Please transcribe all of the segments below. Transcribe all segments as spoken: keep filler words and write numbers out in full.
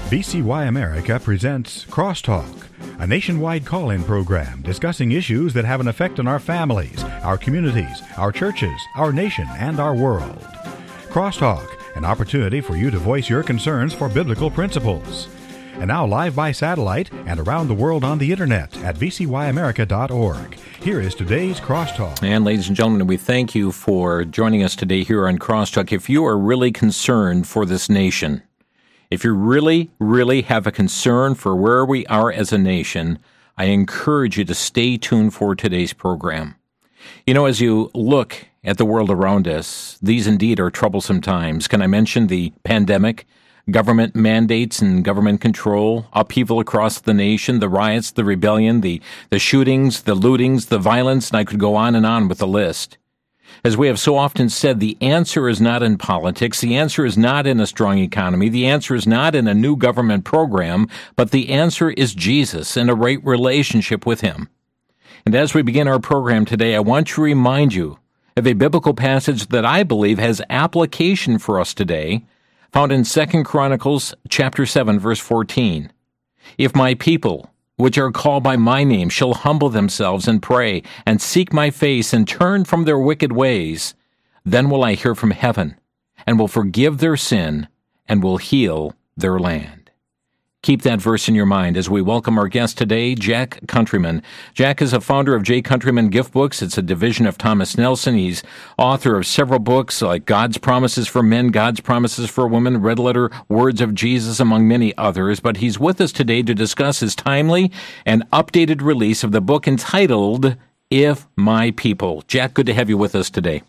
V C Y America presents Crosstalk, a nationwide call-in program discussing issues that have an effect on our families, our communities, our churches, our nation, and our world. Crosstalk, an opportunity for you to voice your concerns for biblical principles. And now live by satellite and around the world on the internet at v c y america dot org. Here is today's Crosstalk. And ladies and gentlemen, we thank you for joining us today here on Crosstalk. If you are really concerned for this nation, if you really, really have a concern for where we are as a nation, I encourage you to stay tuned for today's program. You know, as you look at the world around us, these indeed are troublesome times. Can I mention the pandemic? Government mandates and government control, upheaval across the nation, the riots, the rebellion, the, the shootings, the lootings, the violence, and I could go on and on with the list. As we have so often said, the answer is not in politics, the answer is not in a strong economy, the answer is not in a new government program, but the answer is Jesus and a right relationship with Him. And as we begin our program today, I want to remind you of a biblical passage that I believe has application for us today, found in Second Chronicles chapter seven, verse fourteen. If my people, which are called by my name, shall humble themselves and pray, and seek my face, and turn from their wicked ways, then will I hear from heaven, and will forgive their sin, and will heal their land. Keep that verse in your mind as we welcome our guest today, Jack Countryman. Jack is a founder of J. Countryman Gift Books. It's a division of Thomas Nelson. He's author of several books like God's Promises for Men, God's Promises for Women, Red Letter Words of Jesus, among many others. But he's with us today to discuss his timely and updated release of the book entitled, If My People. Jack, good to have you with us today.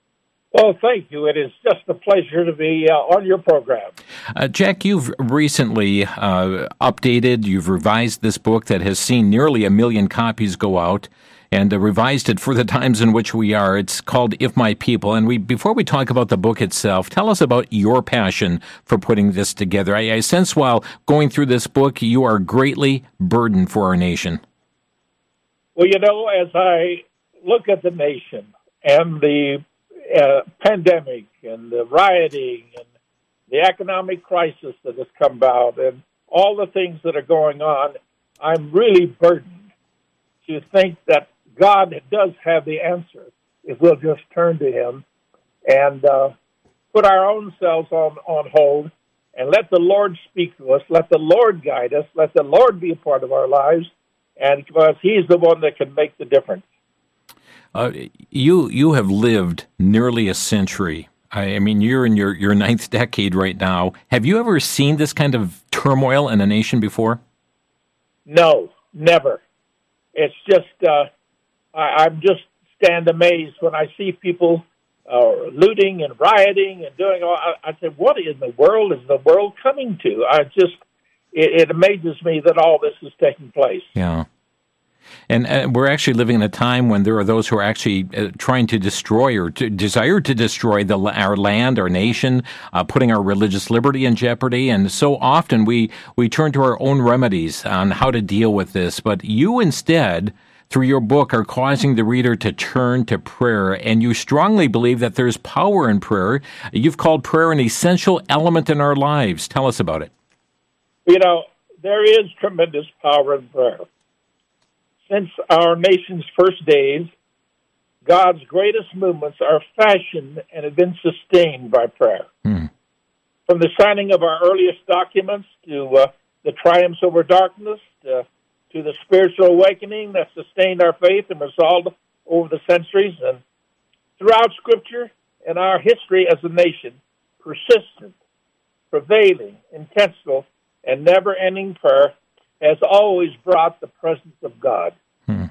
Well, thank you. It is just a pleasure to be uh, on your program. Uh, Jack, you've recently uh, updated, you've revised this book that has seen nearly a million copies go out, and uh, revised it for the times in which we are. It's called If My People. And we, before we talk about the book itself, tell us about your passion for putting this together. I, I sense while going through this book, you are greatly burdened for our nation. Well, you know, as I look at the nation and the Uh, pandemic and the rioting and the economic crisis that has come about and all the things that are going on, I'm really burdened to think that God does have the answer if we'll just turn to Him and uh, put our own selves on, on hold and let the Lord speak to us, let the Lord guide us, let the Lord be a part of our lives, and because He's the one that can make the difference. Uh, you you have lived nearly a century. I, I mean, you're in your, your ninth decade right now. Have you ever seen this kind of turmoil in a nation before? No, never. It's just, uh, I, I'm just stand amazed when I see people uh, looting and rioting and doing all. I, I say, what in the world is the world coming to? I just, it, it amazes me that all this is taking place. Yeah. And uh, we're actually living in a time when there are those who are actually uh, trying to destroy or to desire to destroy the, our land, our nation, uh, putting our religious liberty in jeopardy. And so often we, we turn to our own remedies on how to deal with this. But you instead, through your book, are causing the reader to turn to prayer. And you strongly believe that there's power in prayer. You've called prayer an essential element in our lives. Tell us about it. You know, there is tremendous power in prayer. Since our nation's first days, God's greatest movements are fashioned and have been sustained by prayer. Hmm. From the signing of our earliest documents to uh, the triumphs over darkness to, to the spiritual awakening that sustained our faith and resolved over the centuries. And throughout Scripture and our history as a nation, persistent, prevailing, intentional, and never-ending prayer has always brought the presence of God. Hmm.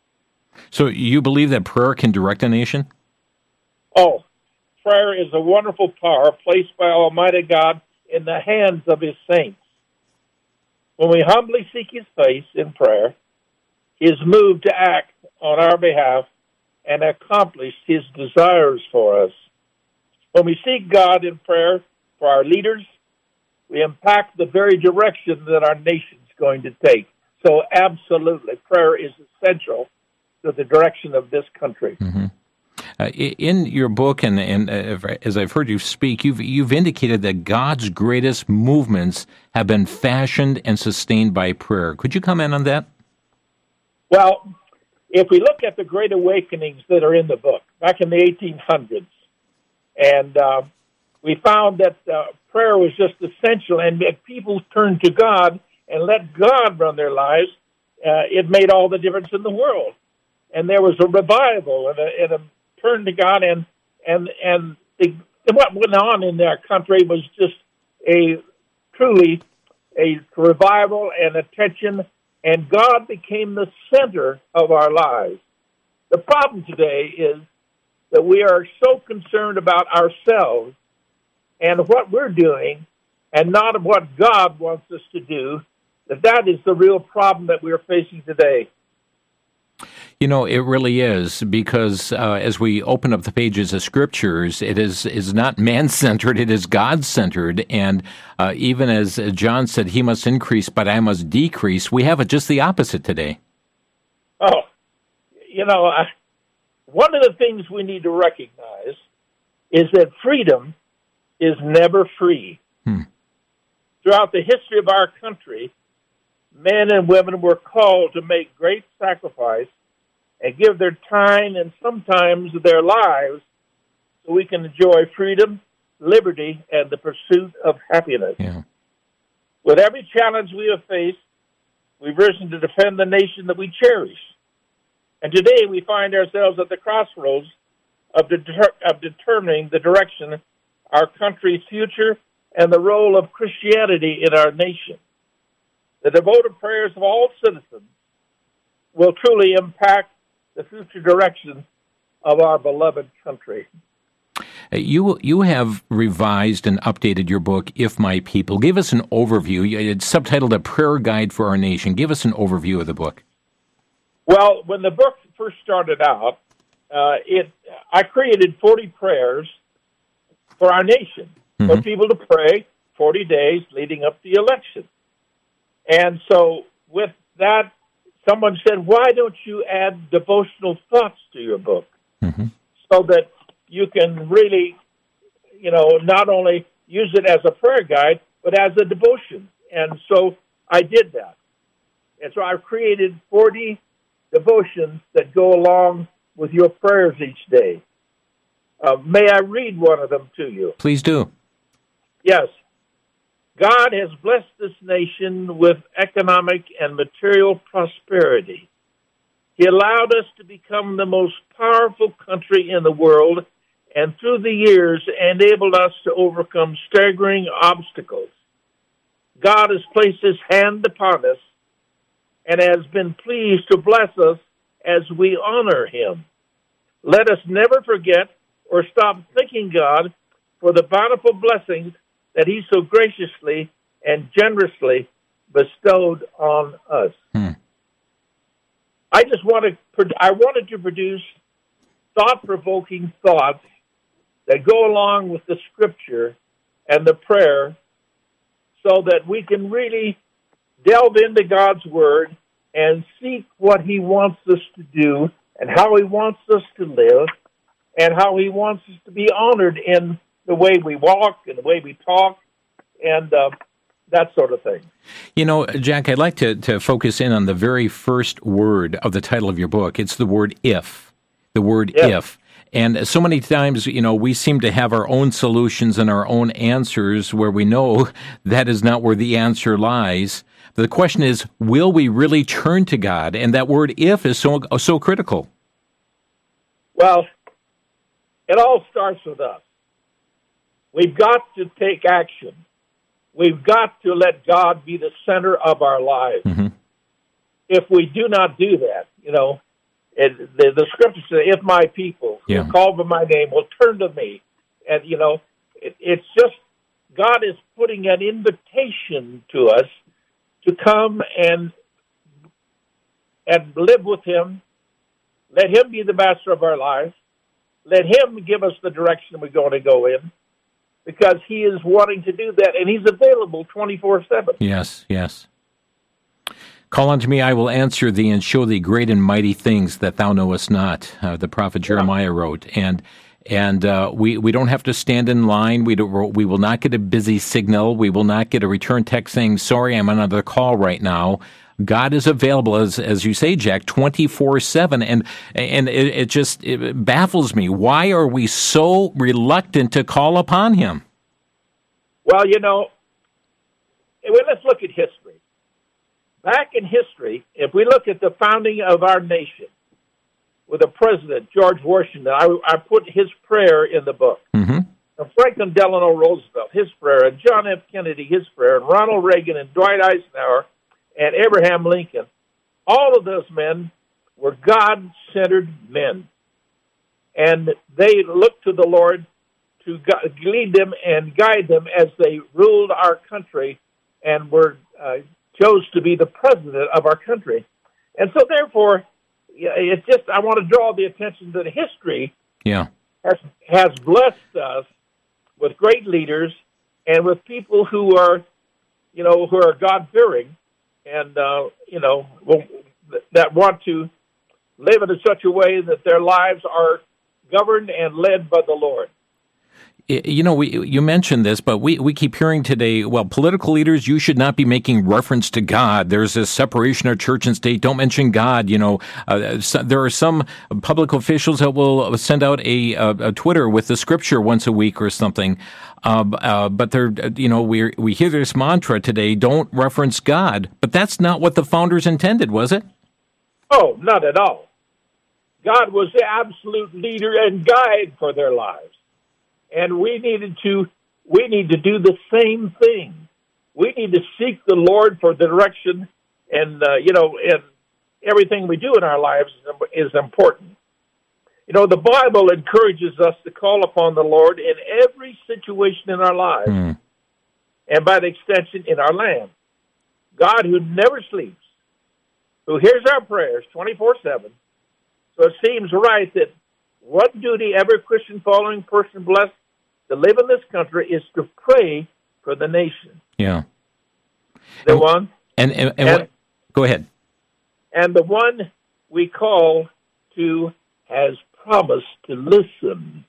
So you believe that prayer can direct a nation? Oh, prayer is a wonderful power placed by Almighty God in the hands of His saints. When we humbly seek His face in prayer, He is moved to act on our behalf and accomplish His desires for us. When we seek God in prayer for our leaders, we impact the very direction that our nation's going to take. So absolutely, prayer is essential to the direction of this country. Mm-hmm. Uh, in your book, and, and uh, as I've heard you speak, you've you've indicated that God's greatest movements have been fashioned and sustained by prayer. Could you comment on that? Well, if we look at the great awakenings that are in the book, back in the eighteen hundreds, and uh, we found that uh, prayer was just essential, and if people turned to God and let God run their lives, uh, it made all the difference in the world. And there was a revival and a, and a turn to God, and and and the, what went on in their country was just a truly a revival and attention, and God became the center of our lives. The problem today is that we are so concerned about ourselves and what we're doing, and not what God wants us to do, that that is the real problem that we're facing today. You know, it really is, because uh, as we open up the pages of Scriptures, it is is not man-centered, it is God-centered. And uh, even as John said, he must increase, but I must decrease, we have it just the opposite today. Oh, you know, I, one of the things we need to recognize is that freedom is never free. Hmm. Throughout the history of our country, men and women were called to make great sacrifice and give their time and sometimes their lives so we can enjoy freedom, liberty, and the pursuit of happiness. Yeah. With every challenge we have faced, we've risen to defend the nation that we cherish. And today we find ourselves at the crossroads of, deter- of determining the direction our country's future and the role of Christianity in our nation. The devoted prayers of all citizens will truly impact the future direction of our beloved country. You you have revised and updated your book, If My People. Give us an overview. It's subtitled A Prayer Guide for Our Nation. Give us an overview of the book. Well, when the book first started out, uh, it I created forty prayers for our nation, mm-hmm. for people to pray forty days leading up to the election. And so with that, someone said, why don't you add devotional thoughts to your book? Mm-hmm. So that you can really, you know, not only use it as a prayer guide, but as a devotion. And so I did that. And so I've created forty devotions that go along with your prayers each day. Uh, may I read one of them to you? Please do. Yes. God has blessed this nation with economic and material prosperity. He allowed us to become the most powerful country in the world, and through the years enabled us to overcome staggering obstacles. God has placed His hand upon us and has been pleased to bless us as we honor Him. Let us never forget or stop thanking God for the bountiful blessings that He so graciously and generously bestowed on us. Hmm. I just wanted, I wanted to produce thought-provoking thoughts that go along with the Scripture and the prayer so that we can really delve into God's Word and seek what He wants us to do and how He wants us to live and how He wants us to be honored in the way we walk and the way we talk and uh, that sort of thing. You know, Jack, I'd like to, to focus in on the very first word of the title of your book. It's the word if. The word if. if. And so many times, you know, we seem to have our own solutions and our own answers where we know that is not where the answer lies. The question is, will we really turn to God? And that word if is so so critical. Well, it all starts with us. We've got to take action. We've got to let God be the center of our lives. Mm-hmm. If we do not do that, you know, it, the, the scripture says, if my people yeah. who call by my name will turn to me. And, you know, it, it's just God is putting an invitation to us to come and and live with Him. Let Him be the master of our lives. Let Him give us the direction we're going to go in, because He is wanting to do that, and He's available twenty-four seven. Yes, yes. Call unto me, I will answer thee, and show thee great and mighty things that thou knowest not, uh, the prophet Jeremiah wrote. And and uh, we, we don't have to stand in line. We, don't, we will not get a busy signal. We will not get a return text saying, sorry, I'm on another call right now. God is available, as as you say, Jack, twenty-four seven. And and it, it just it baffles me. Why are we so reluctant to call upon him? Well, you know, well, let's look at history. Back in history, if we look at the founding of our nation with the president, George Washington, I, I put his prayer in the book. Mm-hmm. And Franklin Delano Roosevelt, his prayer, and John F. Kennedy, his prayer, and Ronald Reagan, and Dwight Eisenhower, and Abraham Lincoln. All of those men were God-centered men. And they looked to the Lord to lead them and guide them as they ruled our country and were uh, chose to be the president of our country. And so, therefore, it's just, I want to draw the attention that history yeah. has, has blessed us with great leaders and with people who are, you know, who are God-fearing and, uh, you know, that want to live in such a way that their lives are governed and led by the Lord. You know, we, you mentioned this, but we, we keep hearing today, well, political leaders, you should not be making reference to God. There's this separation of church and state. Don't mention God. You know, uh, so, there are some public officials that will send out a, a, a Twitter with the scripture once a week or something. Uh, uh, but they're, you know, we we hear this mantra today, don't reference God. But that's not what the founders intended, was it? Oh, not at all. God was the absolute leader and guide for their lives. And we needed to, we need to do the same thing. We need to seek the Lord for direction, and uh, you know, and everything we do in our lives is important. You know, the Bible encourages us to call upon the Lord in every situation in our lives, mm. and by the extension, in our land. God, who never sleeps, who hears our prayers twenty-four seven. So it seems right that what duty every Christian following person blessed to live in this country is to pray for the nation. Yeah. The and, one. And, and, and, and what, go ahead. And the one we call to has promised to listen.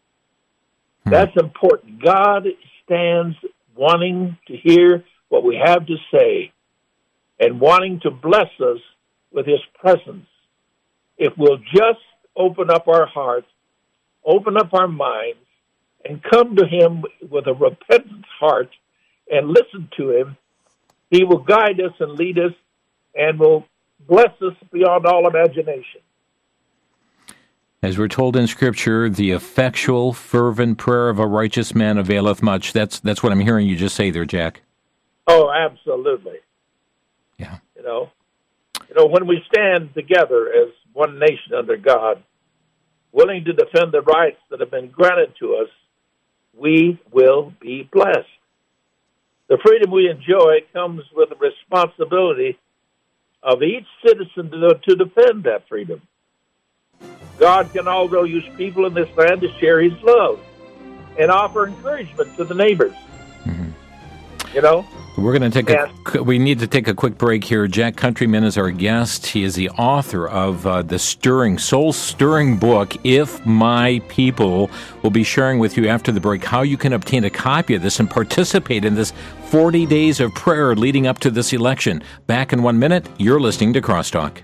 Hmm. That's important. God stands wanting to hear what we have to say and wanting to bless us with his presence. If we'll just open up our hearts, open up our minds, and come to him with a repentant heart and listen to him, he will guide us and lead us and will bless us beyond all imagination. As we're told in Scripture, the effectual, fervent prayer of a righteous man availeth much. That's that's what I'm hearing you just say there, Jack. Oh, absolutely. Yeah. You know, you know, when we stand together as one nation under God, willing to defend the rights that have been granted to us, we will be blessed. The freedom we enjoy comes with the responsibility of each citizen to, to defend that freedom. God can also use people in this land to share his love and offer encouragement to the neighbors. Mm-hmm. You know? We're going to take a, we need to take a quick break here. Jack Countryman is our guest. He is the author of uh, the stirring, soul-stirring book, If My People. We'll be sharing with you after the break how you can obtain a copy of this and participate in this forty days of prayer leading up to this election. Back in one minute, you're listening to Crosstalk.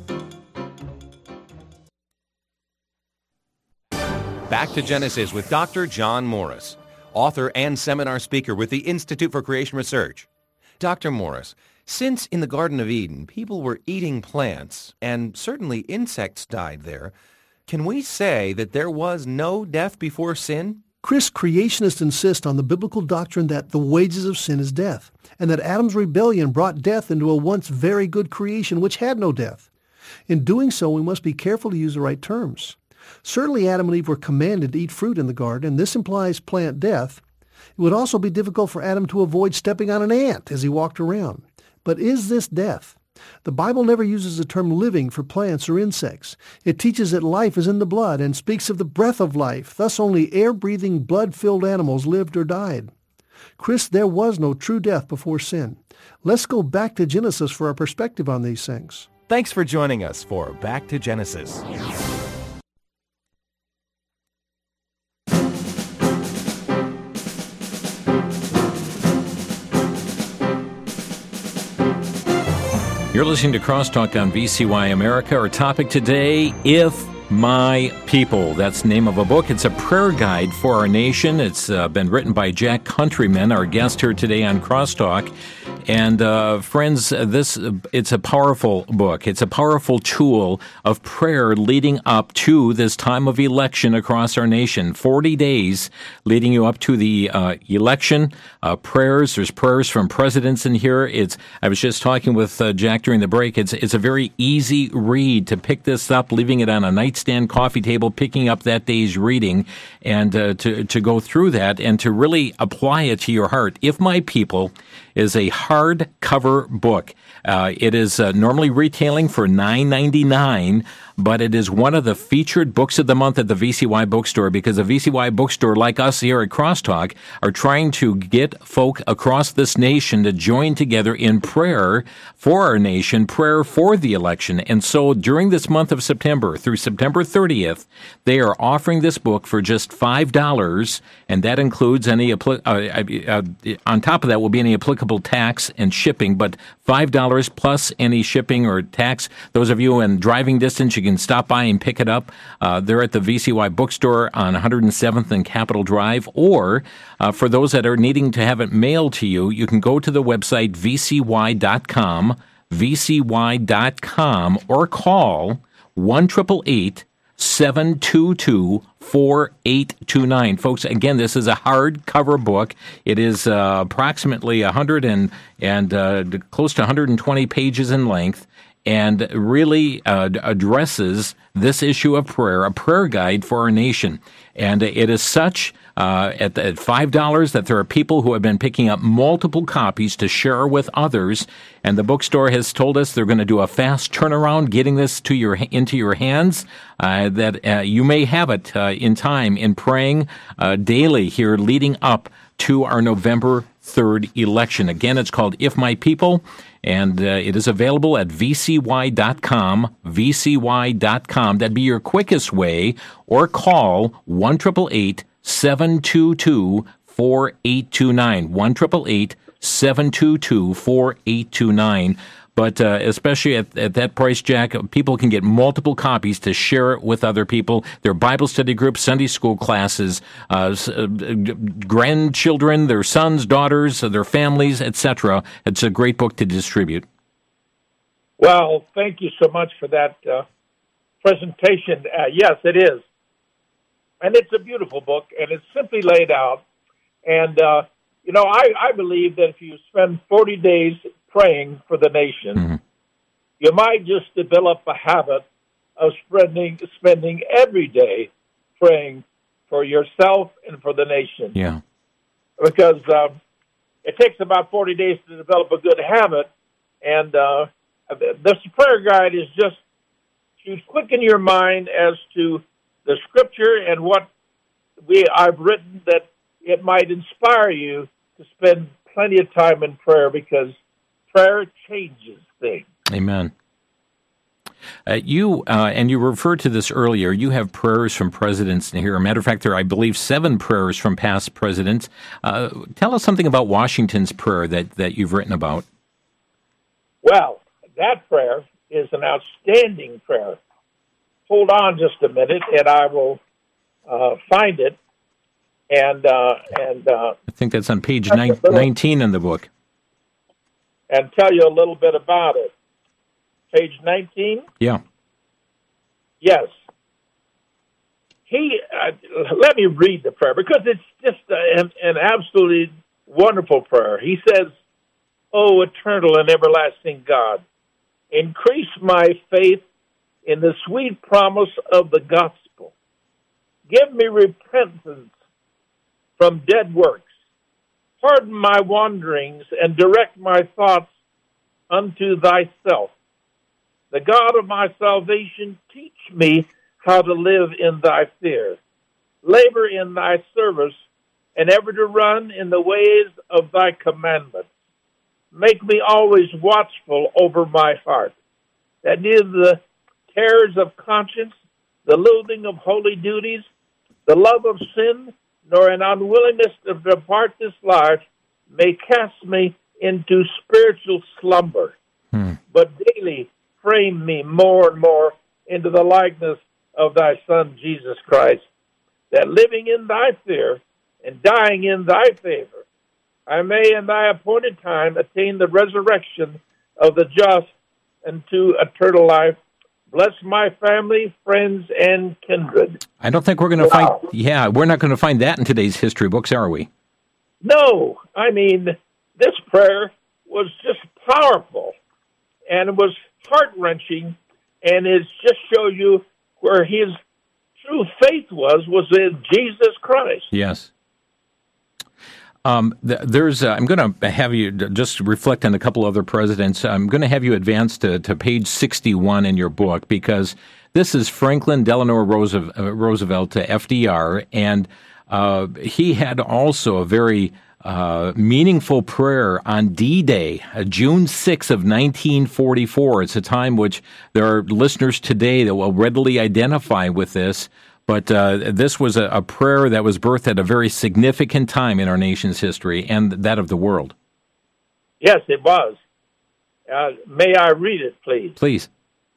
Back to Genesis with Doctor John Morris, author and seminar speaker with the Institute for Creation Research. Doctor Morris, since in the Garden of Eden people were eating plants and certainly insects died there, can we say that there was no death before sin? Chris, creationists insist on the biblical doctrine that the wages of sin is death, and that Adam's rebellion brought death into a once very good creation which had no death. In doing so, we must be careful to use the right terms. Certainly Adam and Eve were commanded to eat fruit in the garden, and this implies plant death. It would also be difficult for Adam to avoid stepping on an ant as he walked around. But is this death? The Bible never uses the term living for plants or insects. It teaches that life is in the blood and speaks of the breath of life. Thus only air-breathing, blood-filled animals lived or died. Chris, there was no true death before sin. Let's go back to Genesis for our perspective on these things. Thanks for joining us for Back to Genesis. You're listening to Crosstalk on V C Y America. Our topic today, If My People. That's the name of a book. It's a prayer guide for our nation. It's uh, been written by Jack Countryman, our guest here today on Crosstalk. And uh, friends, this it's a powerful book. It's a powerful tool of prayer leading up to this time of election across our nation. Forty days leading you up to the uh, election. Uh, prayers. There's prayers from presidents in here. It's. I was just talking with uh, Jack during the break. It's it's a very easy read to pick this up, leaving it on a nightstand, coffee table, picking up that day's reading, and uh, to to go through that and to really apply it to your heart. If My People is a hardcover book. Uh, it is uh, normally retailing for nine ninety-nine, but it is one of the featured books of the month at the V C Y bookstore, because the V C Y bookstore, like us here at Crosstalk, are trying to get folk across this nation to join together in prayer for our nation, prayer for the election. And so during this month of September through September thirtieth, they are offering this book for just five dollars, and that includes any, uh, uh, on top of that will be any applicable tax and shipping, but five dollars plus any shipping or tax. Those of you in driving distance, you can stop by and pick it up. Uh, they're at the V C Y bookstore on one hundred seventh and Capitol Drive, or uh, for those that are needing to have it mailed to you, you can go to the website v c y dot com, v c y dot com, or call one eight eight eight, seven two two, four eight two nine. Folks, again, this is a hardcover book. It is uh, approximately one hundred and, and uh, close to one hundred twenty pages in length, and really uh, addresses this issue of prayer, a prayer guide for our nation. And it is such uh, at, at five dollars that there are people who have been picking up multiple copies to share with others. And the bookstore has told us they're going to do a fast turnaround, getting this to your into your hands, uh, that uh, you may have it uh, in time in praying uh, daily here leading up to our November third election. Again, it's called If My People, and uh, it is available at v c y dot com, v c y dot com. That'd be your quickest way, or call one eight eight eight, seven two two, four eight two nine, one eight eight eight, seven two two, four eight two nine. But uh, especially at, at that price, Jack, people can get multiple copies to share it with other people. Their Bible study groups, Sunday school classes, uh, uh, grandchildren, their sons, daughters, their families, et cetera. It's a great book to distribute. Well, thank you so much for that uh, presentation. Uh, yes, it is. And it's a beautiful book, and it's simply laid out. And, uh, you know, I, I believe that if you spend forty days praying for the nation, mm-hmm. you might just develop a habit of spending spending every day praying for yourself and for the nation. Yeah, because um, it takes about forty days to develop a good habit, and uh, this prayer guide is just to quicken your mind as to the Scripture and what we I've written, that it might inspire you to spend plenty of time in prayer, because prayer changes things. Amen. Uh, you, uh, and you referred to this earlier, you have prayers from presidents in here. As a matter of fact, there are, I believe, seven prayers from past presidents. Uh, tell us something about Washington's prayer that, that you've written about. Well, that prayer is an outstanding prayer. Hold on just a minute, and I will uh, find it. And uh, and uh, I think that's on page nine, nineteen in the book. And tell you a little bit about it. Page nineteen? Yeah. Yes. He. Uh, let me read the prayer, because it's just an, an absolutely wonderful prayer. He says, "O eternal and everlasting God, increase my faith in the sweet promise of the gospel. Give me repentance from dead works. Pardon my wanderings and direct my thoughts unto thyself. The God of my salvation, teach me how to live in thy fear, labor in thy service and ever to run in the ways of thy commandments. Make me always watchful over my heart, that neither the terrors of conscience, the loathing of holy duties, the love of sin, nor an unwillingness to depart this life may cast me into spiritual slumber, hmm. but daily frame me more and more into the likeness of thy Son, Jesus Christ, that living in thy fear and dying in thy favor, I may in thy appointed time attain the resurrection of the just unto eternal life. Bless my family, friends, and kindred. I don't think we're going to wow. find, yeah, we're not going to find that in today's history books, are we? No. I mean, this prayer was just powerful, and it was heart-wrenching, and it just shows you where his true faith was, was in Jesus Christ. Yes. Um, th- there's. Uh, I'm going to have you d- just reflect on a couple other presidents. I'm going to have you advance to, to page sixty-one in your book, because this is Franklin Delano Roosevelt, uh, Roosevelt to F D R, and uh, he had also a very uh, meaningful prayer on D-Day, uh, June sixth of nineteen forty-four. It's a time which there are listeners today that will readily identify with this. But uh, this was a, a prayer that was birthed at a very significant time in our nation's history and that of the world. Yes, it was. Uh, may I read it, please? Please.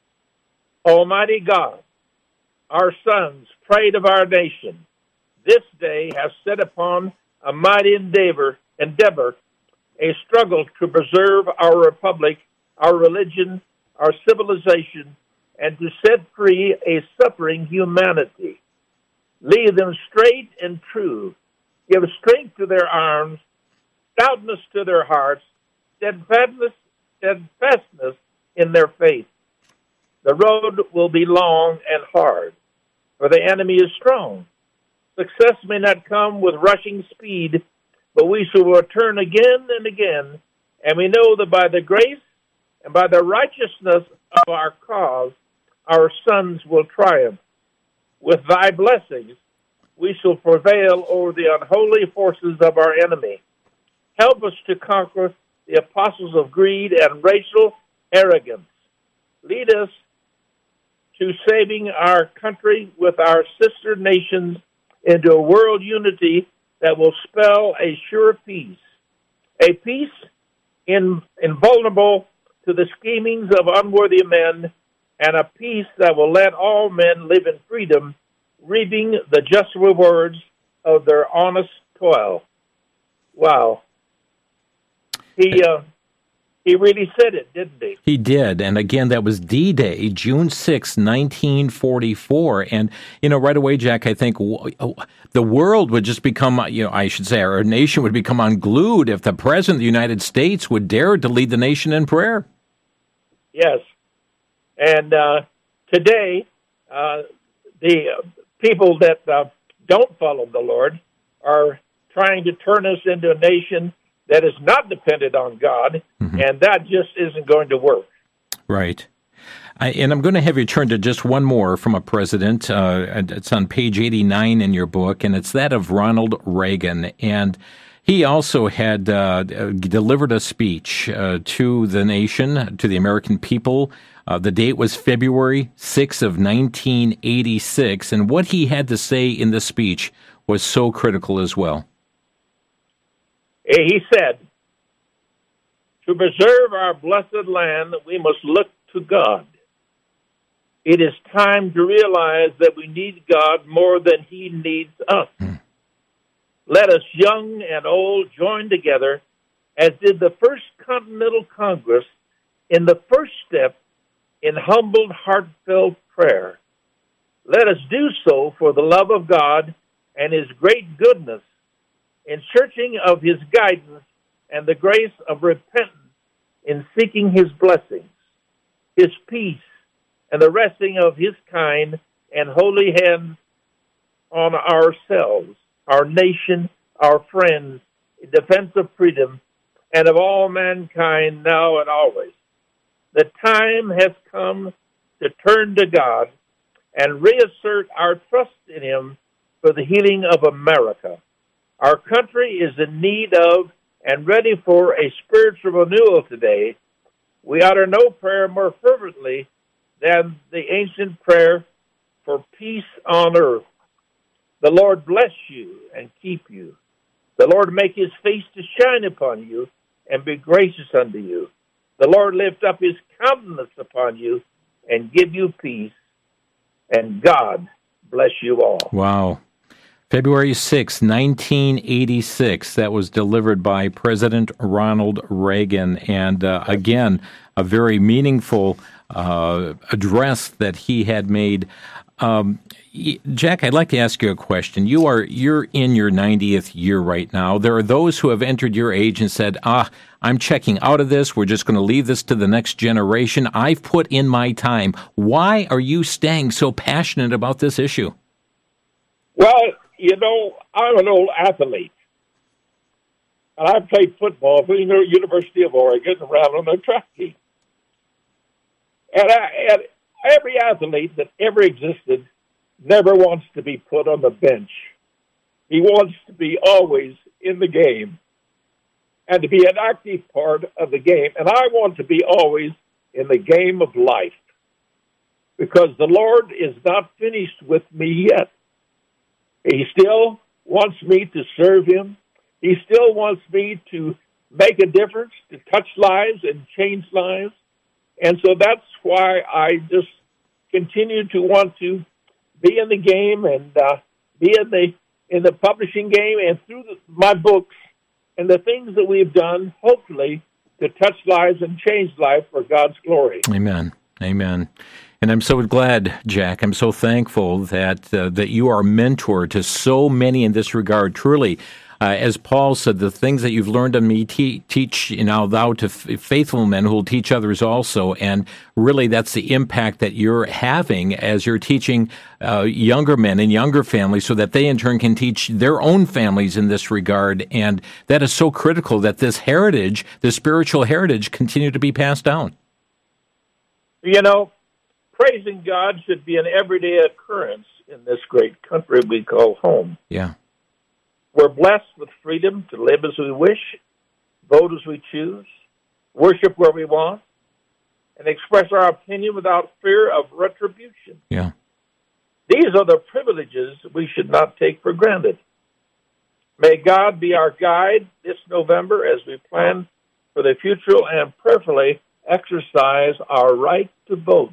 Almighty God, our sons prayed of our nation, this day have set upon a mighty endeavor, endeavor, a struggle to preserve our republic, our religion, our civilization, and to set free a suffering humanity. Lead them straight and true. Give strength to their arms, stoutness to their hearts, steadfastness, steadfastness in their faith. The road will be long and hard, for the enemy is strong. Success may not come with rushing speed, but we shall return again and again, and we know that by the grace and by the righteousness of our cause, our sons will triumph. With thy blessings, we shall prevail over the unholy forces of our enemy. Help us to conquer the apostles of greed and racial arrogance. Lead us to saving our country with our sister nations into a world unity that will spell a sure peace, a peace in, invulnerable to the schemings of unworthy men, and a peace that will let all men live in freedom, reaping the just rewards of their honest toil. Wow. He uh, he really said it, didn't he? He did. And again, that was D-Day, June sixth, nineteen forty-four. And, you know, right away, Jack, I think the world would just become, you know, I should say our nation would become unglued if the President of the United States would dare to lead the nation in prayer. Yes. And uh, today, uh, the people that uh, don't follow the Lord are trying to turn us into a nation that is not dependent on God, mm-hmm. and that just isn't going to work. Right. I, and I'm going to have you turn to just one more from a president. Uh, it's on page eighty-nine in your book, and it's that of Ronald Reagan. And he also had uh, delivered a speech uh, to the nation, to the American people. Uh, the date was February sixth of nineteen eighty-six, and what he had to say in the speech was so critical as well. He said, "To preserve our blessed land, we must look to God. It is time to realize that we need God more than He needs us. Hmm. Let us, young and old, join together, as did the First Continental Congress, in the first step in humbled, heartfelt prayer. Let us do so for the love of God and His great goodness, in searching of His guidance and the grace of repentance, in seeking His blessings, His peace, and the resting of His kind and holy hands on ourselves, our nation, our friends, in defense of freedom, and of all mankind now and always. The time has come to turn to God and reassert our trust in Him for the healing of America. Our country is in need of and ready for a spiritual renewal today. We utter no prayer more fervently than the ancient prayer for peace on earth. The Lord bless you and keep you. The Lord make his face to shine upon you and be gracious unto you. The Lord lift up his countenance upon you and give you peace. And God bless you all. Wow. February sixth, nineteen eighty-six. That was delivered by President Ronald Reagan. And uh, again, a very meaningful uh, address that he had made. Um, Jack, I'd like to ask you a question. You are, you're in your ninetieth year right now. There are those who have entered your age and said, ah, I'm checking out of this. We're just going to leave this to the next generation. I've put in my time. Why are you staying so passionate about this issue? Well, you know, I'm an old athlete. And I played football for the University of Oregon around on the track team. And, I, and every athlete that ever existed never wants to be put on the bench. He wants to be always in the game and to be an active part of the game. And I want to be always in the game of life because the Lord is not finished with me yet. He still wants me to serve him. He still wants me to make a difference, to touch lives and change lives. And so that's why I just continue to want to be in the game and uh, be in the in the publishing game and through the, my books and the things that we've done, hopefully, to touch lives and change life for God's glory. Amen. Amen. And I'm so glad, Jack, I'm so thankful that uh, that you are a mentor to so many in this regard. Truly, uh, as Paul said, the things that you've learned of me, te- teach you know, thou to f- faithful men who will teach others also. And really, that's the impact that you're having as you're teaching uh, younger men and younger families so that they in turn can teach their own families in this regard. And that is so critical that this heritage, this spiritual heritage, continue to be passed down. You know, praising God should be an everyday occurrence in this great country we call home. Yeah. We're blessed with freedom to live as we wish, vote as we choose, worship where we want, and express our opinion without fear of retribution. Yeah. These are the privileges we should not take for granted. May God be our guide this November as we plan for the future and prayerfully exercise our right to vote.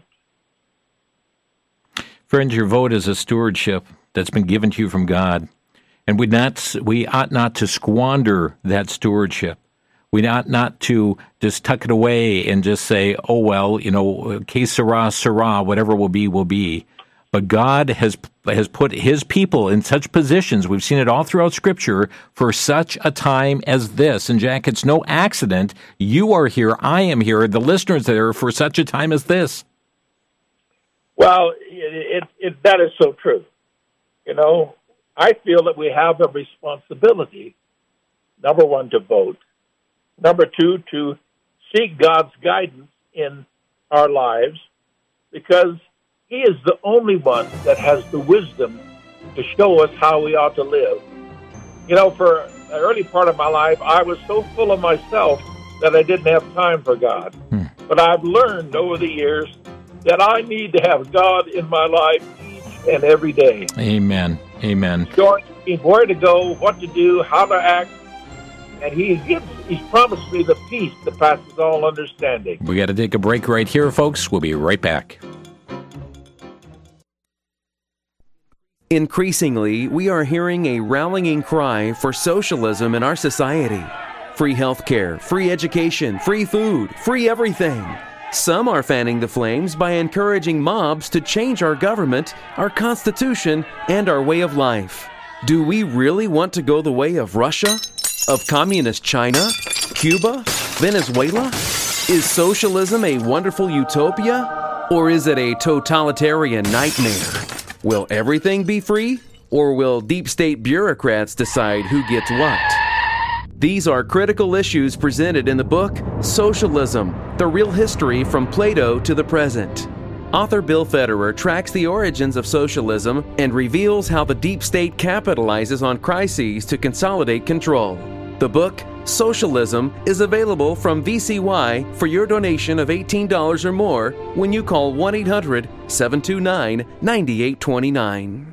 Friends, your vote is a stewardship that's been given to you from God. And we not we ought not to squander that stewardship. We ought not to just tuck it away and just say, oh, well, you know, que sera, sera, whatever will be, will be. But God has has put his people in such positions, we've seen it all throughout Scripture, for such a time as this. And Jack, it's no accident. You are here, I am here, the listeners are for such a time as this. Well, it, it, it, that is so true. You know, I feel that we have a responsibility, number one, to vote. Number two, to seek God's guidance in our lives, because he is the only one that has the wisdom to show us how we ought to live. You know, for the early part of my life, I was so full of myself that I didn't have time for God. Hmm. But I've learned over the years that I need to have God in my life each and every day. Amen. Amen. Showing me where to go, what to do, how to act. And he gives, he's promised me the peace that passes all understanding. We got to take a break right here, folks. We'll be right back. Increasingly, we are hearing a rallying cry for socialism in our society. Free health care, free education, free food, free everything. Some are fanning the flames by encouraging mobs to change our government, our constitution, and our way of life. Do we really want to go the way of Russia? Of communist China? Cuba? Venezuela? Is socialism a wonderful utopia? Or is it a totalitarian nightmare? Will everything be free? Or will deep state bureaucrats decide who gets what? These are critical issues presented in the book, Socialism, The Real History from Plato to the Present. Author Bill Federer tracks the origins of socialism and reveals how the deep state capitalizes on crises to consolidate control. The book, Socialism, is available from V C Y for your donation of eighteen dollars or more when you call one eight hundred, seven two nine, nine eight two nine.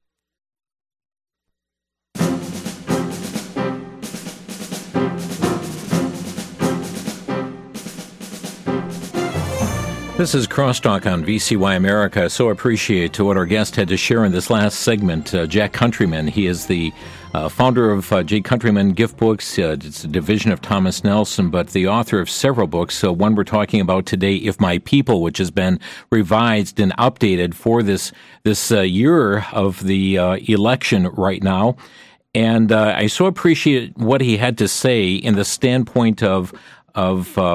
This is Crosstalk on V C Y America. So appreciate to what our guest had to share in this last segment. Uh, Jack Countryman, he is the uh, founder of uh, J. Countryman Gift Books. Uh, it's a division of Thomas Nelson, but the author of several books. So one we're talking about today, If My People, which has been revised and updated for this this uh, year of the uh, election right now. And uh, I so appreciate what he had to say in the standpoint of Of uh,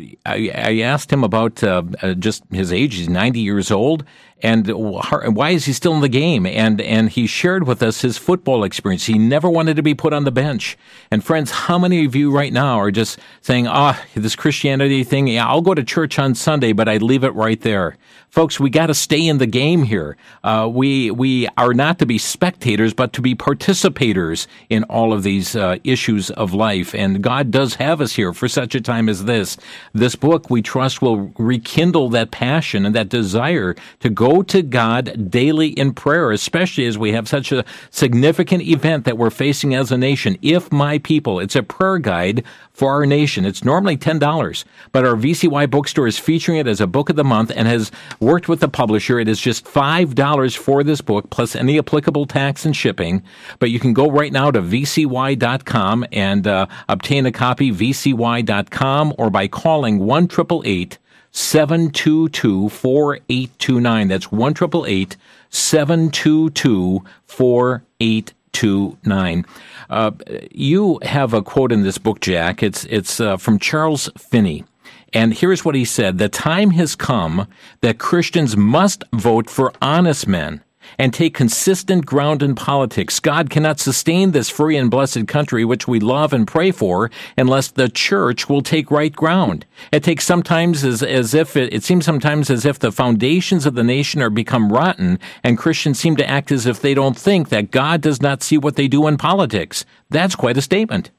I, I asked him about uh, uh, just his age. He's ninety years old, and why is he still in the game? And and he shared with us his football experience. He never wanted to be put on the bench. And friends, how many of you right now are just saying, "Ah, oh, this Christianity thing? Yeah, I'll go to church on Sunday, but I leave it right there." Folks, we got to stay in the game here. Uh, we we are not to be spectators, but to be participators in all of these uh, issues of life. And God does have us here for such a time as this. This book, we trust, will rekindle that passion and that desire to go to God daily in prayer, especially as we have such a significant event that we're facing as a nation. If My People, it's a prayer guide for our nation. It's normally ten dollars, but our V C Y bookstore is featuring it as a book of the month and has worked with the publisher. It is just five dollars for this book, plus any applicable tax and shipping. But you can go right now to V C Y dot com and uh, obtain a copy, V C Y dot com, or by calling one eight eight eight, seven two two, four eight two nine. That's one eight eight eight, seven two two, four eight two nine. Uh, you have a quote in this book, Jack. It's it's uh, from Charles Finney. And here's what he said: "The time has come that Christians must vote for honest men and take consistent ground in politics. God cannot sustain this free and blessed country which we love and pray for unless the church will take right ground. It takes sometimes as, as if it, it seems sometimes as if the foundations of the nation are become rotten, and Christians seem to act as if they don't think that God does not see what they do in politics." That's quite a statement.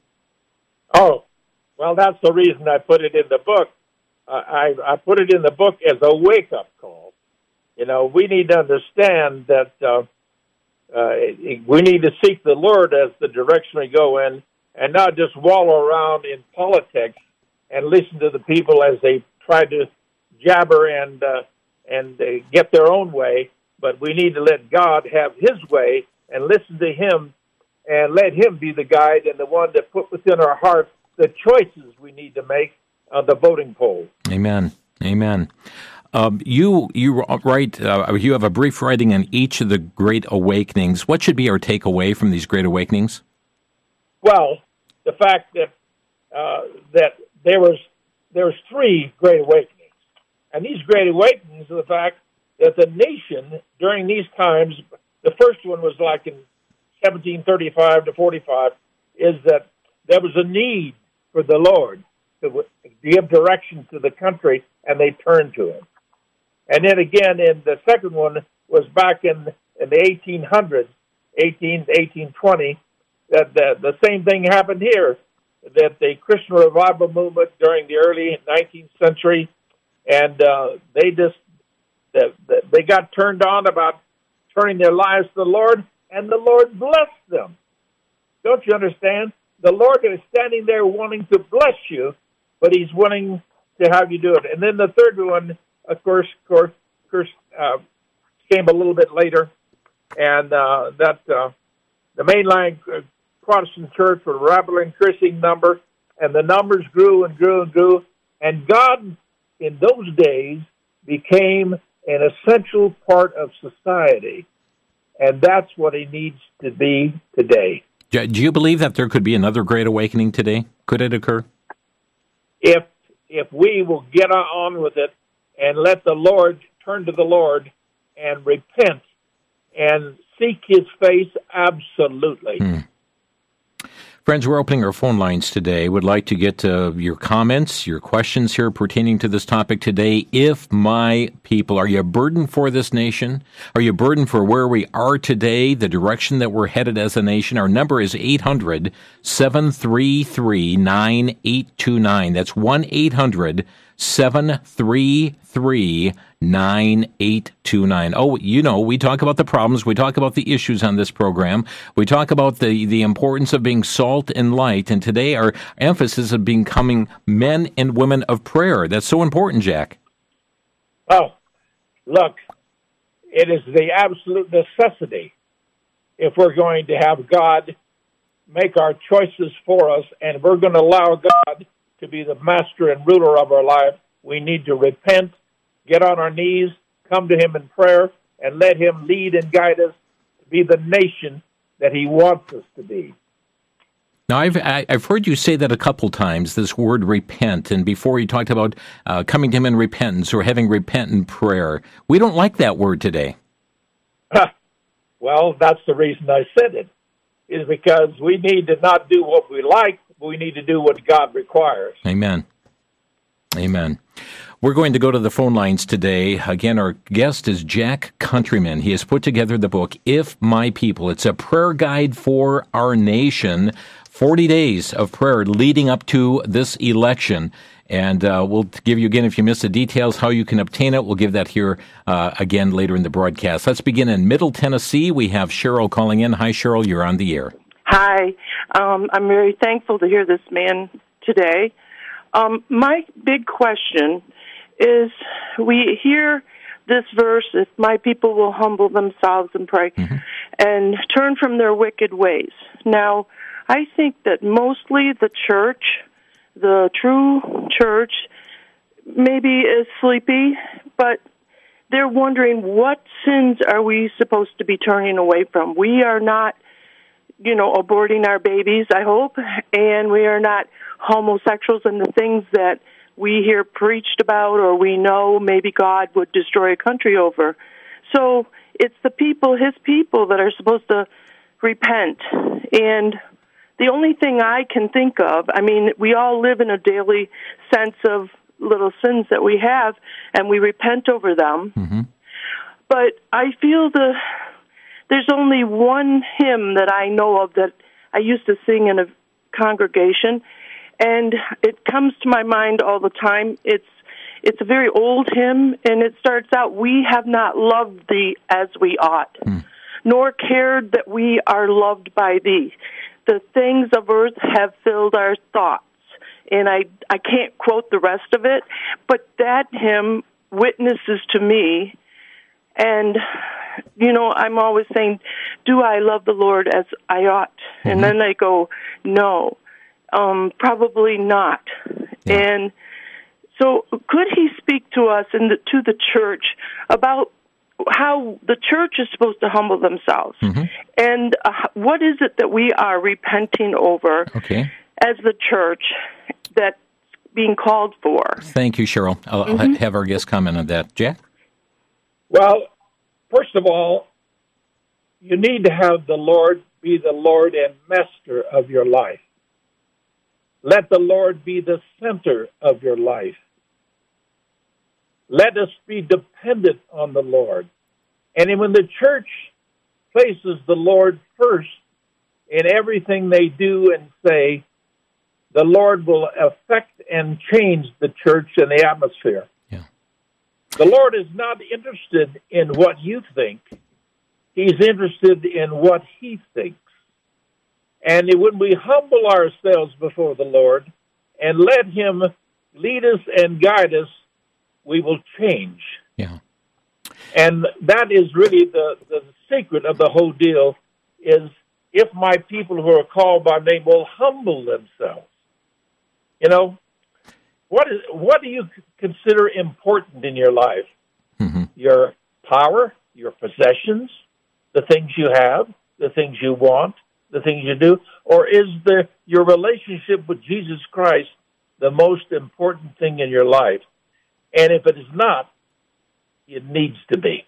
Oh, well, that's the reason I put it in the book. Uh, I, I put it in the book as a wake-up call. You know, we need to understand that uh, uh, we need to seek the Lord as the direction we go in, and not just wallow around in politics and listen to the people as they try to jabber and uh, and uh, get their own way. But we need to let God have His way and listen to Him and let Him be the guide and the one that put within our hearts the choices we need to make on the voting poll. Amen. Amen. Um, you you write. Uh, you have a brief writing on each of the great awakenings. What should be our takeaway from these great awakenings? Well, the fact that uh, that there was there was three great awakenings, and these great awakenings are the fact that the nation during these times. The first one was like in seventeen thirty-five to forty-five. Is that there was a need for the Lord to give direction to the country, and they turned to Him. And then again, in the second one was back in, in the eighteen hundreds, eighteen, eighteen twenty, that the, the same thing happened here, that the Christian revival movement during the early nineteenth century, and uh, they just, the, the, they got turned on about turning their lives to the Lord, and the Lord blessed them. Don't you understand? The Lord is standing there wanting to bless you, but He's wanting to have you do it. And then the third one, of course, of course, of course uh, came a little bit later, and uh, that uh, the mainline Protestant church was a rapidly increasing number, and the numbers grew and grew and grew, and God, in those days, became an essential part of society, and that's what He needs to be today. Do you believe that there could be another great awakening today? Could it occur? If if we will get on with it and let the Lord turn to the Lord and repent and seek His face, absolutely. Hmm. Friends, we're opening our phone lines today. Would like to get uh, your comments, your questions here pertaining to this topic today. If my people, are you burdened for this nation? Are you burdened for where we are today, the direction that we're headed as a nation? Our number is eight hundred, seven three three, nine eight two nine. That's one eight hundred, seven three three, nine eight two nine. Oh, you know, we talk about the problems. We talk about the issues on this program. We talk about the, the importance of being salt and light. And today our emphasis is becoming men and women of prayer. That's so important, Jack. Oh, look, it is the absolute necessity if we're going to have God make our choices for us and we're going to allow God to be the master and ruler of our life. We need to repent, get on our knees, come to Him in prayer, and let Him lead and guide us to be the nation that He wants us to be. Now, I've I've heard you say that a couple times, this word repent, and before you talked about uh, coming to Him in repentance or having repentant prayer. We don't like that word today. Well, that's the reason I said it, is because we need to not do what we like, but we need to do what God requires. Amen. Amen. We're going to go to the phone lines today. Again, our guest is Jack Countryman. He has put together the book, If My People. It's a prayer guide for our nation. forty days of prayer leading up to this election. And uh, we'll give you, again, if you missed the details, how you can obtain it. We'll give that here uh, again later in the broadcast. Let's begin in Middle Tennessee. We have Cheryl calling in. Hi, Cheryl. You're on the air. Hi. Um, I'm very thankful to hear this man today. Um, my big question is, we hear this verse, if my people will humble themselves and pray mm-hmm. and turn from their wicked ways. Now, I think that mostly the church, the true church, maybe is sleepy, but they're wondering what sins are we supposed to be turning away from. We are not, you know, aborting our babies, I hope, and we are not homosexuals and the things that we hear preached about or we know maybe God would destroy a country over. So it's the people, His people, that are supposed to repent. And the only thing I can think of, I mean, we all live in a daily sense of little sins that we have, and we repent over them. Mm-hmm. But I feel the there's only one hymn that I know of that I used to sing in a congregation, and it comes to my mind all the time. It's it's a very old hymn, and it starts out, "We have not loved thee as we ought, mm. nor cared that we are loved by thee. The things of earth have filled our thoughts." And I, I can't quote the rest of it, but that hymn witnesses to me. And, you know, I'm always saying, do I love the Lord as I ought? Mm-hmm. And then I go, no, um, probably not. Yeah. And so could he speak to us and to the church about how the church is supposed to humble themselves? Mm-hmm. And uh, what is it that we are repenting over okay. as the church that's being called for? Thank you, Cheryl. I'll, mm-hmm. I'll have our guest comment on that. Jack? Well, first of all, you need to have the Lord be the Lord and master of your life. Let the Lord be the center of your life. Let us be dependent on the Lord. And when the church places the Lord first in everything they do and say, the Lord will affect and change the church and the atmosphere. Yeah. The Lord is not interested in what you think. He's interested in what He thinks. And when we humble ourselves before the Lord and let Him lead us and guide us, we will change. Yeah. And that is really the, the secret of the whole deal, is if my people who are called by name will humble themselves. You know, what is what do you consider important in your life? Mm-hmm. Your power, your possessions, the things you have, the things you want, the things you do? Or is the your relationship with Jesus Christ the most important thing in your life? And if it is not, it needs to be. Yeah.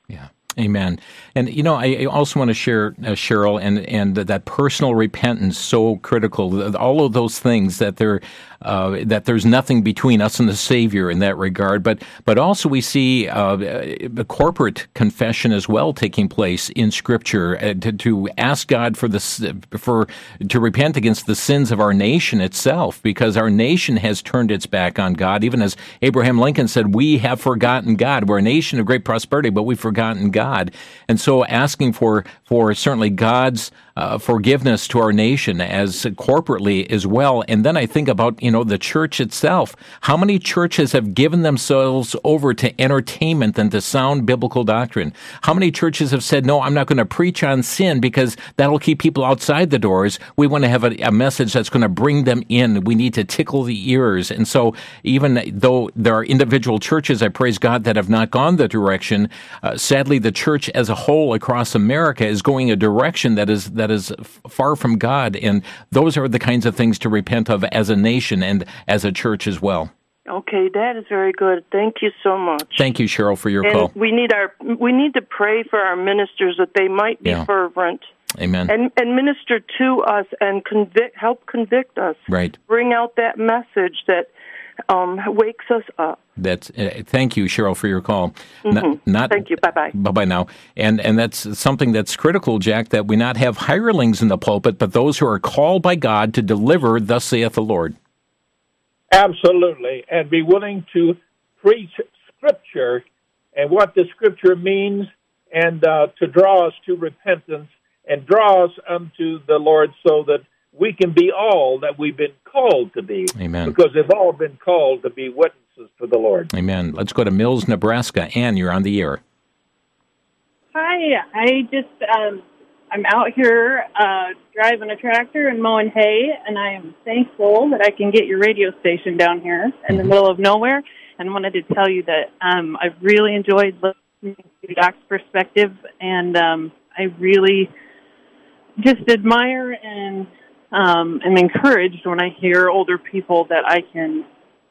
Amen. And, you know, I also want to share, uh, Cheryl, and, and that personal repentance, so critical. All of those things, that there, uh, that there's nothing between us and the Savior in that regard. But but also we see uh, the corporate confession as well taking place in Scripture, uh, to, to ask God for the for to repent against the sins of our nation itself, because our nation has turned its back on God. Even as Abraham Lincoln said, we have forgotten God. We're a nation of great prosperity, but we've forgotten God. And so asking for, for certainly God's uh, forgiveness to our nation as corporately as well. And then I think about, you know, the church itself. How many churches have given themselves over to entertainment than to sound biblical doctrine? How many churches have said, no, I'm not going to preach on sin because that'll keep people outside the doors. We want to have a, a message that's going to bring them in. We need to tickle the ears. And so even though there are individual churches, I praise God, that have not gone the direction, uh, sadly, the church as a whole across America is going a direction that is that is far from God, and those are the kinds of things to repent of as a nation and as a church as well. Okay, that is very good. Thank you so much. Thank you, Cheryl, for your and call. We need our we need to pray for our ministers that they might be yeah. fervent. Amen. And and minister to us and convict, help convict us. Right. Bring out that message that um, wakes us up. That's uh, thank you, Cheryl, for your call. Mm-hmm. Not, not thank you. Bye bye. Bye bye now. And and that's something that's critical, Jack, that we not have hirelings in the pulpit, but those who are called by God to deliver, thus saith the Lord. Absolutely, and be willing to preach Scripture and what the Scripture means, and uh, to draw us to repentance and draw us unto the Lord, so that we can be all that we've been called to be. Amen. Because they've all been called to be witnesses for the Lord. Amen. Let's go to Mills, Nebraska. Ann, you're on the air. Hi, I just, um, I'm out here uh, driving a tractor and mowing hay, and I am thankful that I can get your radio station down here in mm-hmm. the middle of nowhere, and wanted to tell you that um, I've really enjoyed listening to Doc's perspective, and um, I really just admire and um, am encouraged when I hear older people that I can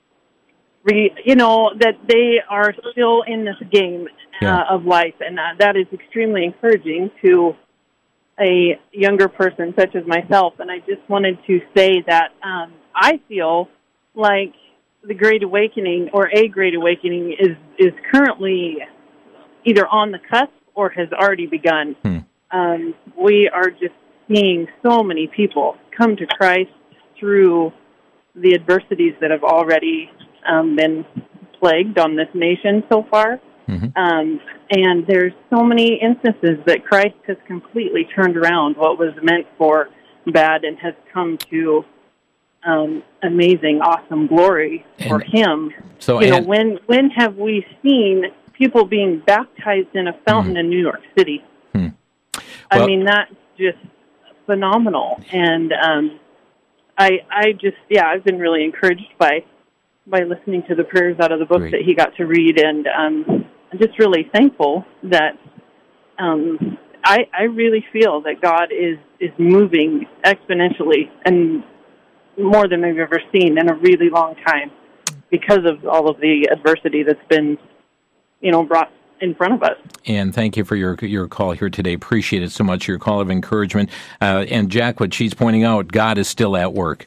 Re, you know, that they are still in this game uh, yeah. of life, and uh, that is extremely encouraging to a younger person such as myself. And I just wanted to say that um, I feel like the Great Awakening, or a Great Awakening, is, is currently either on the cusp or has already begun. Hmm. Um, we are just seeing so many people come to Christ through the adversities that have already Um, been plagued on this nation so far. Mm-hmm. Um, and there's so many instances that Christ has completely turned around what was meant for bad and has come to um, amazing, awesome glory for and Him. So, you know, and, when when have we seen people being baptized in a fountain mm-hmm. in New York City? Hmm. I well, mean, that's just phenomenal. And um, I, I just, yeah, I've been really encouraged by by listening to the prayers out of the book Great. that he got to read, and um, I'm just really thankful that um, I, I really feel that God is, is moving exponentially and more than we've ever seen in a really long time because of all of the adversity that's been, you know, brought in front of us. And thank you for your your call here today. Appreciate it so much, your call of encouragement. Uh, and Jack, what she's pointing out, God is still at work.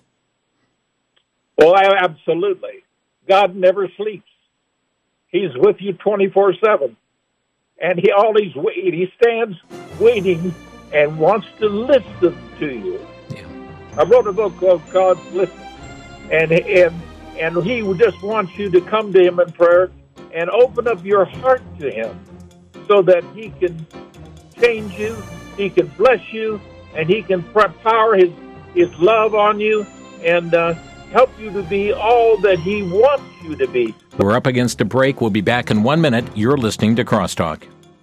Well, I, absolutely. God never sleeps. He's with you twenty-four seven. And he always wait. He stands waiting and wants to listen to you. Yeah. I wrote a book called God Listen. And, and, and he just wants you to come to him in prayer and open up your heart to him so that he can change you, he can bless you, and he can power his, his love on you, and uh, help you to be all that he wants you to be. We're up against a break. We'll be back in one minute. You're listening to Crosstalk.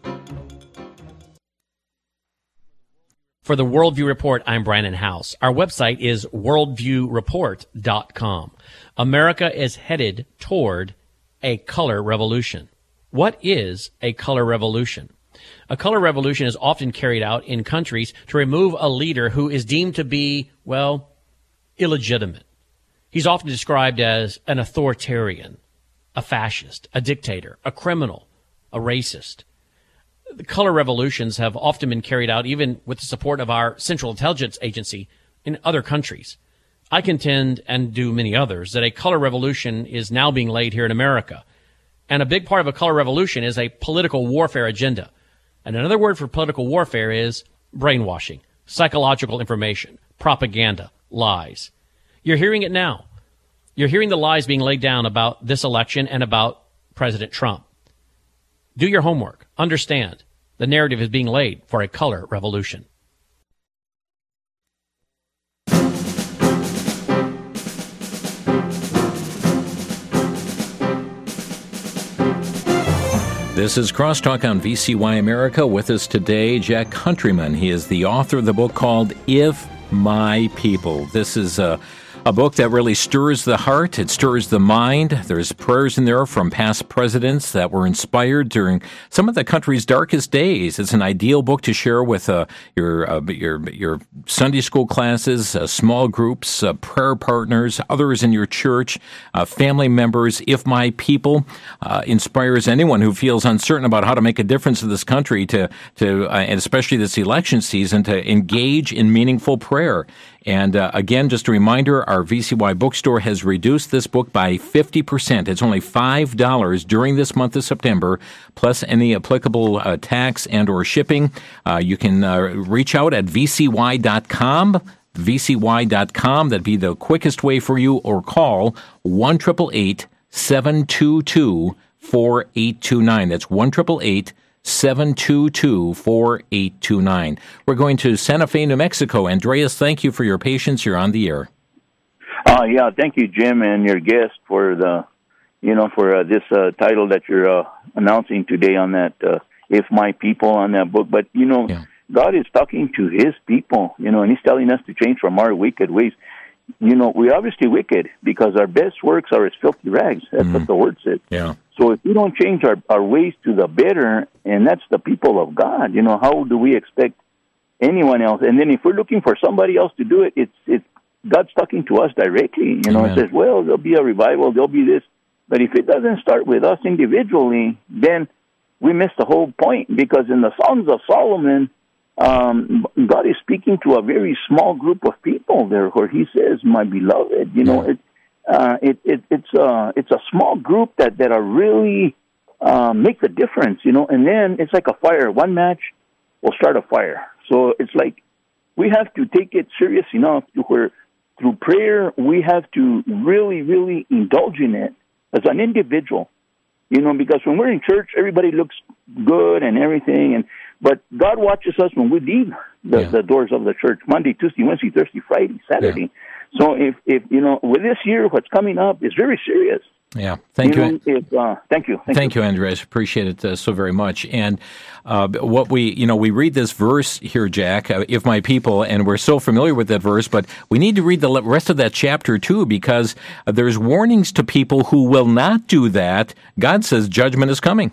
For the Worldview Report, I'm Brandon House. Our website is worldview report dot com. America is headed toward a color revolution. What is a color revolution? A color revolution is often carried out in countries to remove a leader who is deemed to be, well, illegitimate. He's often described as an authoritarian, a fascist, a dictator, a criminal, a racist. the color revolutions have often been carried out even with the support of our Central Intelligence Agency in other countries. I contend, and do many others, that a color revolution is now being laid here in America. And a big part of a color revolution is a political warfare agenda. And another word for political warfare is brainwashing, psychological information, propaganda, lies. You're hearing it now. You're hearing the lies being laid down about this election and about President Trump. Do your homework. Understand the narrative is being laid for a color revolution. This is Crosstalk on V C Y America. With us today, Jack Countryman. He is the author of the book called If My People. This is a, a book that really stirs the heart. It stirs the mind. There's prayers in there from past presidents that were inspired during some of the country's darkest days. It's an ideal book to share with uh, your, uh, your your Sunday school classes, uh, small groups, uh, prayer partners, others in your church, uh, family members. If My People uh, inspires anyone who feels uncertain about how to make a difference in this country to, to uh, and especially this election season, to engage in meaningful prayer. And uh, again, just a reminder, our V C Y bookstore has reduced this book by fifty percent. It's only five dollars during this month of September, plus any applicable uh, tax and or shipping. Uh, you can uh, reach out at V C Y dot com, V C Y dot com. That'd be the quickest way for you, or call one eight eight eight, seven two two, four eight two nine. That's one eight eight eight, seven two two, four eight two nine. We're going to Santa Fe, New Mexico. Andreas, thank you for your patience. You're on the air. Uh, yeah, thank you, Jim, and your guest for the, you know, for uh, this uh, title that you're uh, announcing today on that, uh, If My People, on that book. But, you know, yeah. God is talking to his people, you know, and he's telling us to change from our wicked ways. You know, we're obviously wicked because our best works are as filthy rags. That's mm. what the word says. Yeah. So if we don't change our, our ways to the better, and that's the people of God, you know, how do we expect anyone else? And then if we're looking for somebody else to do it, it's it's God's talking to us directly. You know, Amen. It says, well, there'll be a revival, there'll be this. But if it doesn't start with us individually, then we miss the whole point. Because in the Songs of Solomon, um, God is speaking to a very small group of people there, where he says, my beloved, you know, yeah. it, uh, it, it, it's, uh, it's a small group that, that are really uh, make the difference, you know. And then it's like a fire. One match will start a fire. So it's like we have to take it serious enough to where through prayer we have to really, really indulge in it as an individual, you know, because when we're in church, everybody looks good and everything, and but God watches us when we leave the, yeah. the doors of the church, Monday, Tuesday, Wednesday, Thursday, Friday, Saturday. Yeah. So if, if, you know, with this year, what's coming up is very serious. Yeah, thank you. you. Know, if, uh, thank you. Thank, thank you, you Andres. Appreciate it uh, so very much. And uh, what we, you know, we read this verse here, Jack, uh, if my people, and we're so familiar with that verse, but we need to read the rest of that chapter too, because uh, there's warnings to people who will not do that. God says judgment is coming.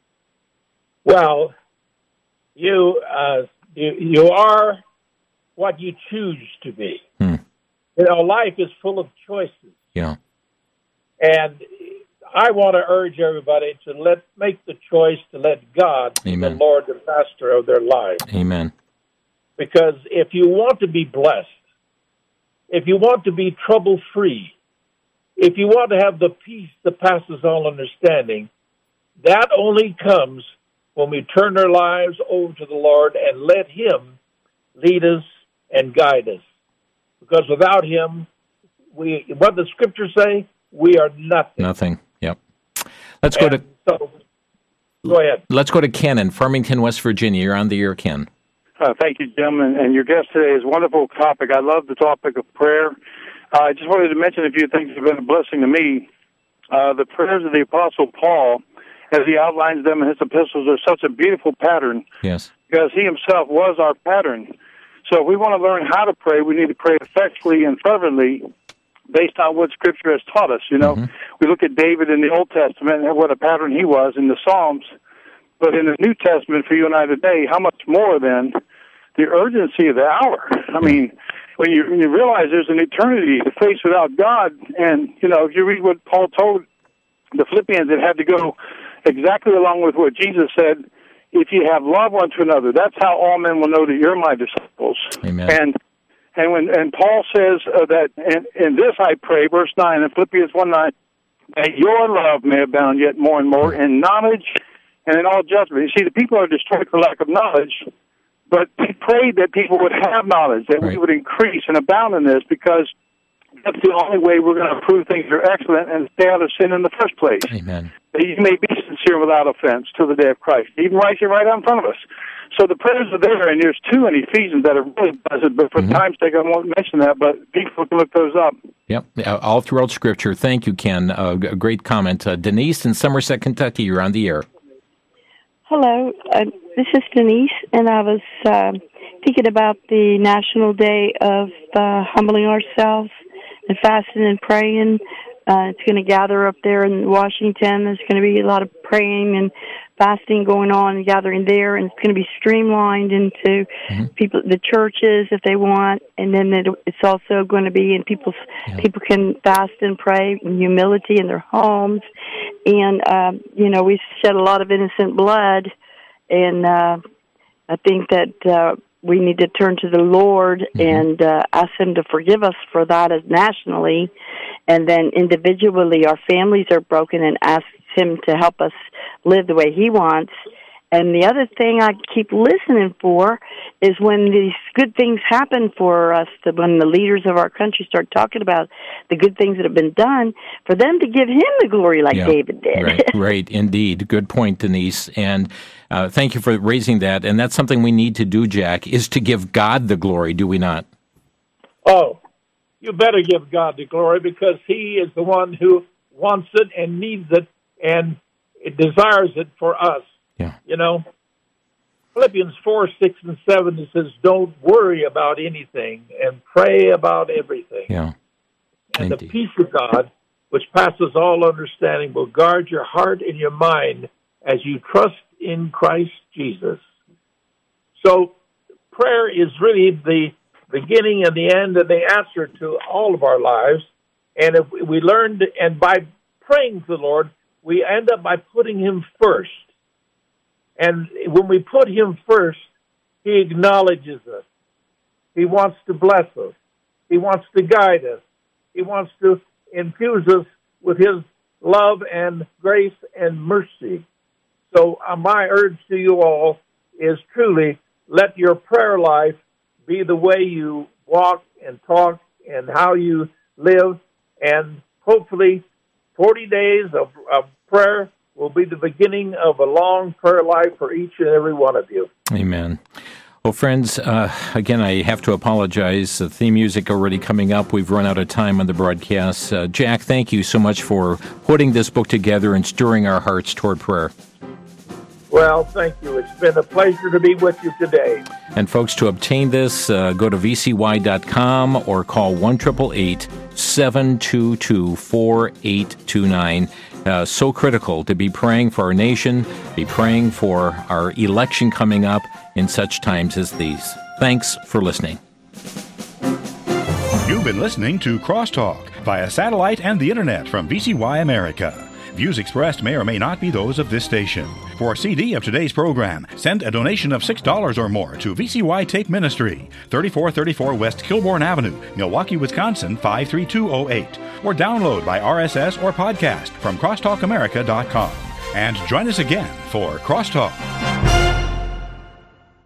Well, you uh, you, you are what you choose to be. Hmm. You know, life is full of choices. Yeah. And I want to urge everybody to let make the choice to let God be the Lord and Master of their lives. Amen. Because if you want to be blessed, if you want to be trouble-free, if you want to have the peace that passes all understanding, that only comes when we turn our lives over to the Lord and let Him lead us and guide us. Because without Him, we what the Scriptures say, we are nothing. Nothing. Yep. Let's go and to. So, go ahead. Let's go to Ken in Farmington, West Virginia. You're on the air, Ken. Uh, thank you, Jim, and, and your guest today is a wonderful topic. I love the topic of prayer. Uh, I just wanted to mention a few things that have been a blessing to me. Uh, the prayers of the Apostle Paul, as he outlines them in his epistles, are such a beautiful pattern. Yes. Because he himself was our pattern. So if we want to learn how to pray, we need to pray effectively and fervently based on what Scripture has taught us. You know, mm-hmm. we look at David in the Old Testament and what a pattern he was in the Psalms. But in the New Testament for you and I today, how much more than the urgency of the hour? I mean, when you, when you realize there's an eternity to face without God, and, you know, if you read what Paul told the Philippians, it had to go exactly along with what Jesus said if you have love one to another, that's how all men will know that you're my disciples. Amen. And and when and Paul says uh, that, and in this I pray, verse nine in Philippians one nine, that your love may abound yet more and more in knowledge and in all judgment. You see, the people are destroyed for lack of knowledge, but we prayed that people would have knowledge, that right. we would increase and abound in this, because that's the only way we're going to prove things are excellent and stay out of sin in the first place. Amen. That you may be sincere without offense till the day of Christ. Even right here, right out in front of us. So the prayers are there, and there's two in Ephesians that are really pleasant, but for mm-hmm. time's sake, I won't mention that, but people can look those up. Yep, all throughout Scripture. Thank you, Ken. Uh, a great comment. Uh, Denise in Somerset, Kentucky, you're on the air. Hello, uh, this is Denise, and I was uh, thinking about the National Day of uh, Humbling Ourselves and Fasting and Praying. Uh, it's going to gather up there in Washington. There's going to be a lot of praying and fasting going on and gathering there, and it's going to be streamlined into mm-hmm. people, the churches, if they want, and then it, it's also going to be in people's. Yeah. People can fast and pray in humility in their homes, and um, you know, we shed a lot of innocent blood, and uh, I think that uh, we need to turn to the Lord mm-hmm. and uh, ask Him to forgive us for that, as nationally, and then individually, our families are broken, and ask Him to help us live the way He wants. And the other thing I keep listening for is when these good things happen for us, to, when the leaders of our country start talking about the good things that have been done, for them to give Him the glory like yeah, David did. Right, right, indeed. Good point, Denise. And uh, thank you for raising that. And that's something we need to do, Jack, is to give God the glory, do we not? Oh, you better give God the glory, because He is the one who wants it and needs it and it desires it for us. Yeah. You know, Philippians four, six, and seven, it says, don't worry about anything and pray about everything. Yeah. And Indeed. the peace of God, which passes all understanding, will guard your heart and your mind as you trust in Christ Jesus. So prayer is really the beginning and the end and the answer to all of our lives. And if we learned, and by praying to the Lord, we end up by putting Him first. And when we put Him first, He acknowledges us. He wants to bless us. He wants to guide us. He wants to infuse us with His love and grace and mercy. So uh, my urge to you all is truly let your prayer life be the way you walk and talk and how you live. And hopefully forty days of, of prayer will be the beginning of a long prayer life for each and every one of you. Amen. Well, friends, uh, again, I have to apologize. The theme music already coming up. We've run out of time on the broadcast. Uh, Jack, thank you so much for putting this book together and stirring our hearts toward prayer. Well, thank you. It's been a pleasure to be with you today. And folks, to obtain this, uh, go to v c y dot com or call one eight eight eight, seven two two, four eight two nine. Uh, so critical to be praying for our nation, be praying for our election coming up in such times as these. Thanks for listening. You've been listening to Crosstalk via satellite and the internet from V C Y America. Views expressed may or may not be those of this station. For a C D of today's program, send a donation of six dollars or more to V C Y Tape Ministry, thirty-four thirty-four West Kilbourne Avenue, Milwaukee, Wisconsin, five three two zero eight. Or download by R S S or podcast from crosstalk america dot com. And join us again for Crosstalk.